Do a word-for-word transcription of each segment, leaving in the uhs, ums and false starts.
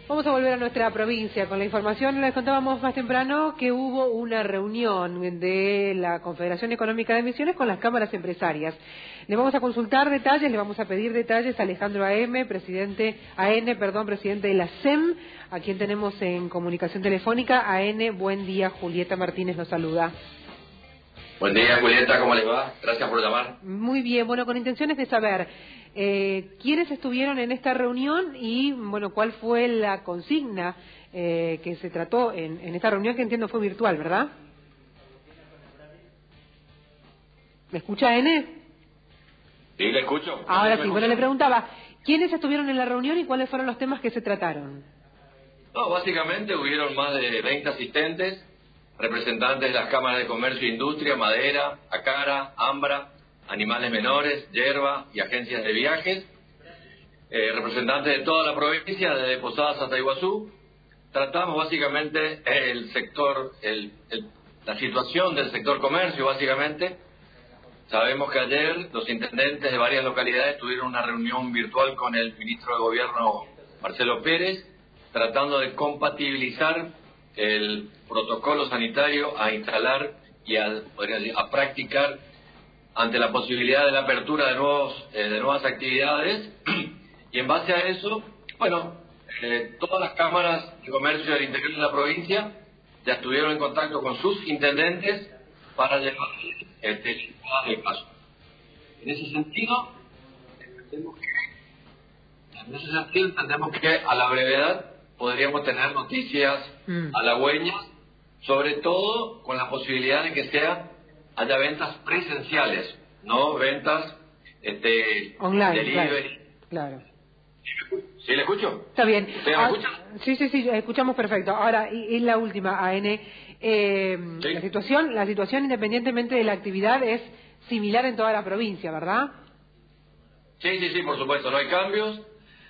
Vamos a volver a nuestra provincia con la información. Les contábamos más temprano que hubo una reunión de la Confederación Económica de Misiones con las cámaras empresarias. Le vamos a consultar detalles, le vamos a pedir detalles a Alejandro A M, presidente, A N, perdón, presidente de la S E M, a quien tenemos en comunicación telefónica. A N, buen día, Julieta Martínez nos saluda. Buen día, Julieta, ¿cómo les va? Gracias por llamar. Muy bien, bueno, con intenciones de saber eh, quiénes estuvieron en esta reunión y, bueno, cuál fue la consigna eh, que se trató en, en esta reunión, que entiendo fue virtual, ¿verdad? ¿Me escucha, N? Sí, le escucho. Ahora ¿Me sí, escucha? bueno, le preguntaba, ¿quiénes estuvieron en la reunión y cuáles fueron los temas que se trataron? No, básicamente hubieron más de veinte asistentes, representantes de las cámaras de comercio e industria, madera, Acara, Ambra, animales menores, yerba y agencias de viajes, eh, representantes de toda la provincia, desde Posadas hasta Iguazú. Tratamos básicamente el sector, el, el, la situación del sector comercio, básicamente. Sabemos que ayer los intendentes de varias localidades tuvieron una reunión virtual con el ministro de Gobierno, Marcelo Pérez, tratando de compatibilizar el protocolo sanitario a instalar y a, a practicar ante la posibilidad de la apertura de nuevos eh, de nuevas actividades. Y en base a eso, bueno, eh, todas las cámaras de comercio del interior de la provincia ya estuvieron en contacto con sus intendentes para llevar este, el caso. En ese sentido, entendemos que, en ese sentido entendemos que a la brevedad podríamos tener noticias mm. halagüeñas, sobre todo con la posibilidad de que sea haya ventas presenciales, no ventas este online, delivery. Claro. ¿Sí le escucho? Está bien. ¿Usted me Ah, escucha? Sí, sí, sí, escuchamos perfecto. Ahora, y, y la última, A N, eh, ¿Sí? la situación, la situación independientemente de la actividad es similar en toda la provincia, ¿verdad? Sí, sí, sí, por supuesto, no hay cambios.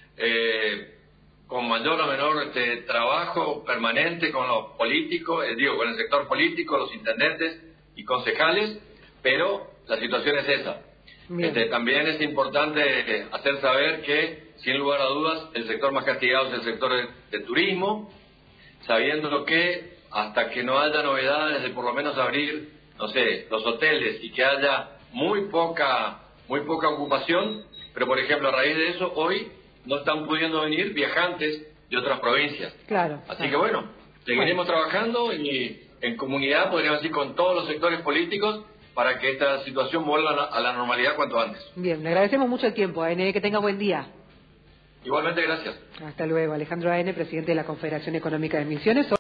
Eh, con mayor o menor este, trabajo permanente con los políticos, eh, digo, con el sector político, los intendentes y concejales, pero la situación es esa. Este, también es importante eh, hacer saber que, sin lugar a dudas, el sector más castigado es el sector de, de turismo, sabiendo que hasta que no haya novedades de por lo menos abrir, no sé, los hoteles y que haya muy poca, muy poca ocupación, pero por ejemplo, a raíz de eso, hoy no están pudiendo venir viajantes de otras provincias. Claro. Así claro. que bueno, seguiremos bueno. trabajando y en comunidad, podríamos decir, con todos los sectores políticos para que esta situación vuelva a la normalidad cuanto antes. Bien, le agradecemos mucho el tiempo, A N, que tenga buen día. Igualmente, gracias. Hasta luego. Alejandro A N, presidente de la Confederación Económica de Misiones.